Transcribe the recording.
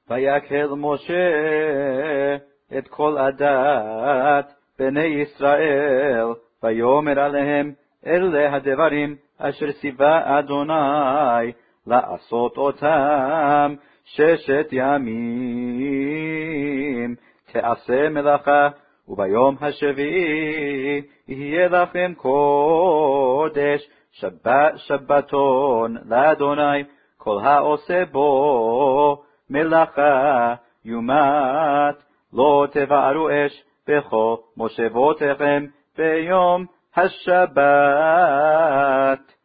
ויקהל משה את כל עדת בני ישראל, ויאמר עליהם, אלה הדברים אשר ציווה אדוני לעשות אותם 6 ימים. תעשה מלאכה, וביום השביעי יהיה לכם קודש, שבתון לאדוני. כל העושה בו מלאכה יומת. לא תבערו אש בכל מושבותיכם ביום השבת.